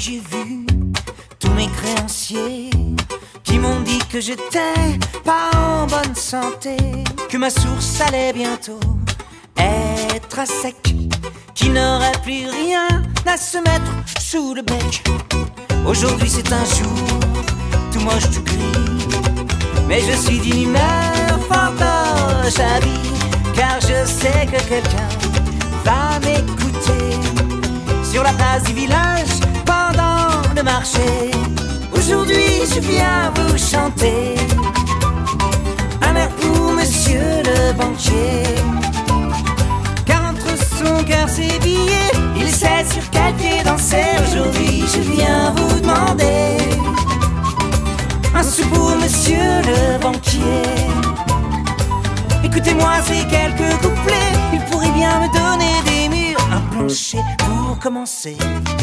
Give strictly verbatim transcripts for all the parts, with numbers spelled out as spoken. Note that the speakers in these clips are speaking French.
j'ai vu tous mes créanciers qui m'ont dit que j'étais pas en bonne santé, que ma source allait bientôt être à sec, qu'il n'aurait plus rien à se mettre sous le bec. Aujourd'hui c'est un jour tout moche, tout gris, mais je suis d'une humeur fantoche à vie, car je sais que quelqu'un va m'écouter sur la place du village pendant le marché. Aujourd'hui je viens vous chanter un air pour monsieur le banquier, car entre son cœur ses billets, il sait sur quel pied danser. Aujourd'hui je viens vous demander un sou pour monsieur le banquier. Écoutez-moi ces quelques couplets, il pourrait bien me donner des murs, un plancher pour commencer.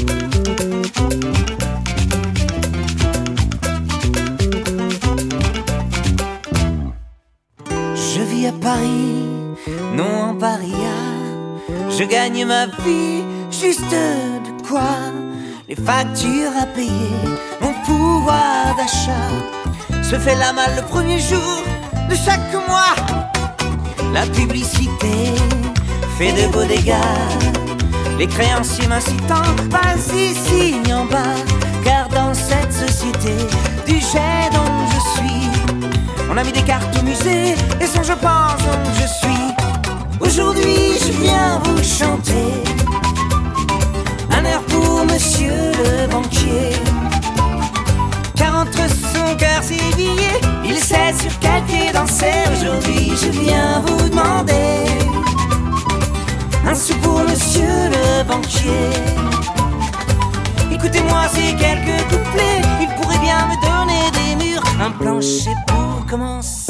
Je vis à Paris, non en paria, je gagne ma vie, juste de quoi les factures à payer, mon pouvoir d'achat se fait la malle le premier jour de chaque mois. La publicité fait de beaux dégâts, les créanciers m'incitant, vas-y signe en bas, car dans cette société du jet dont je suis, on a mis des cartes au musée et sans je pense donc je suis. Aujourd'hui je viens vous chanter un air pour monsieur le banquier, car entre son cœur ses billets, il sait sur quel pied danser. Aujourd'hui je viens vous demander un sou pour monsieur le banquier. Écoutez-moi ces quelques couplets, il pourrait bien me donner des murs, un plancher pour commencer.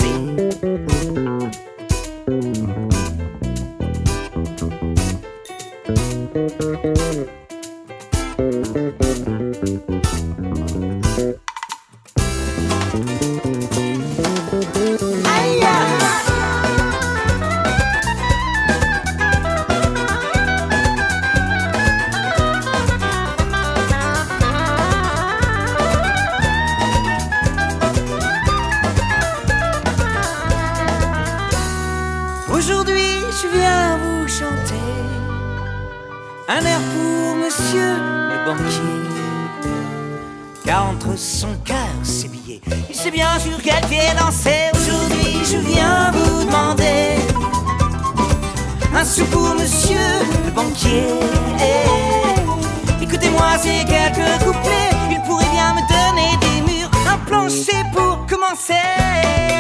Aujourd'hui je viens vous chanter un air pour monsieur le banquier, car entre son cœur ses billets, il sait bien sur quel pied danser. Aujourd'hui je viens vous demander un sou pour monsieur le banquier. Écoutez-moi ces quelques couplets, il pourrait bien me donner des murs, un plancher pour commencer.